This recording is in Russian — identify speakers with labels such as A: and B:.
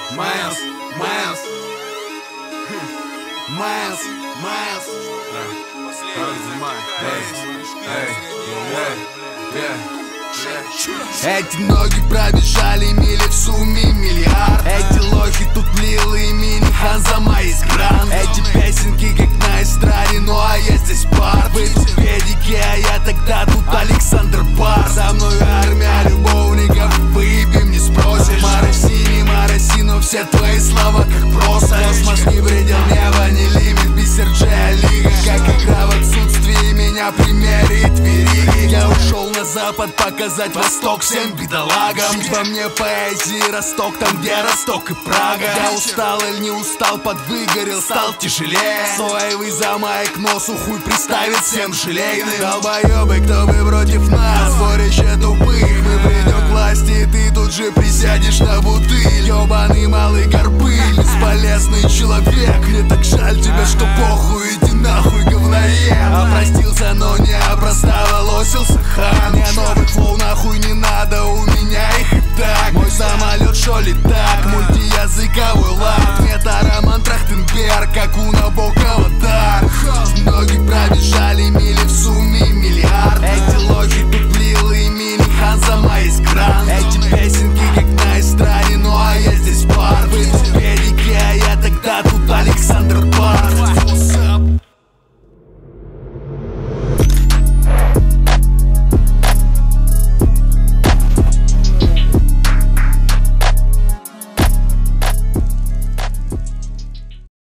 A: Майлз. Эти ноги пробежали мили в сумме миллиард. Эти лохи тут Лил и Мини Ханзама из Гранд. Эти песенки как на эстраде, ну а я здесь бар. Вы тут педики, а я тогда тут Александр Бар. За мной армия любовников, выпьем не спросишь. Мороси, не мороси, но все твои слова как просто. Космос не предел, небо не лимит, бисер Джея Лига. Как игра в отсутствии меня примерит вериги. Я ушел на запад показать Восток всем бедолагам. Во мне поэзии Росток, там где Росток и Прага. Я устал или не устал, подвыгорел, стал тяжелее. Соевый замаек носу хуй приставит всем желейным. Долбоебы, кто бы против нас, сборище тупых. Мы придем к власти, и ты тут же присядешь на бутыль. Ёбаный малый горбыль, бесполезный человек. Мне так жаль тебя, что похуй, иди нахуй, говноед. Опростился, но не опростоволосился хан. Я